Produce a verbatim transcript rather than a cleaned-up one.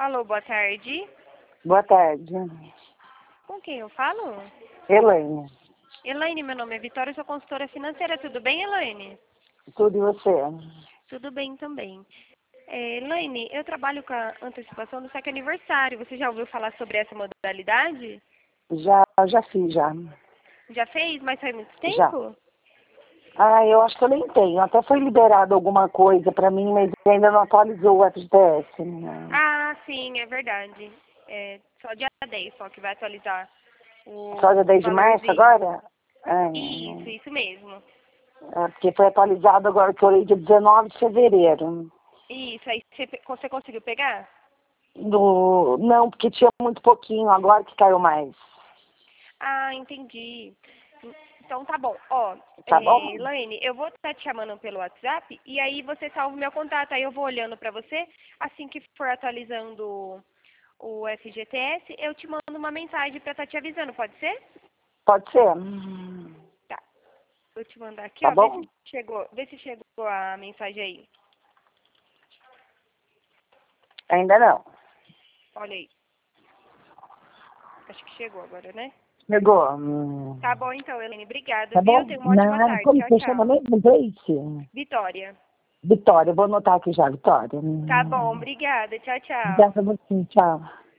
Alô, boa tarde. Boa tarde. Com quem eu falo? Elaine. Elaine, meu nome é Vitória, eu sou consultora financeira. Tudo bem, Elaine? Tudo e você? Tudo bem também. É, Elaine, eu trabalho com a antecipação do saque aniversário. Você já ouviu falar sobre essa modalidade? Já, já fiz, já. Já fez? Mas faz muito Já. tempo? Ah, eu acho que eu nem tenho. Até foi liberado alguma coisa pra mim, mas ainda não atualizou o F G T S. Né? Ah, sim, é verdade. É só dia dez só que vai atualizar Só dia o dez de março valorzinho. agora? Ah, Isso, isso mesmo. é, porque foi atualizado agora que eu olhei dia dezenove de fevereiro. Isso, aí você, pe- você conseguiu pegar? Do... Não, porque tinha muito pouquinho, agora que caiu mais. Ah, entendi. Então tá bom. Ó, Tá é, bom? Elaine, eu vou estar te chamando pelo WhatsApp e aí você salva o meu contato. Aí eu vou olhando pra você. Assim que for atualizando o F G T S, eu te mando uma mensagem pra estar te avisando, pode ser? Pode ser. Tá. Vou te mandar aqui, Tá ó. Vê bom? se chegou, vê se chegou a mensagem aí. Ainda não. Olha aí. Acho que chegou agora, né? Chegou. Hum. Tá bom então, Elaine. Obrigada, Tá viu? bom? Tenha uma ótima Nada. tarde. Como Tchau, você chama tchau. mesmo, Gleice? Vitória. Vitória, eu vou anotar aqui já, Vitória. Tá bom, obrigada. Tchau, tchau. Obrigada a você, tchau.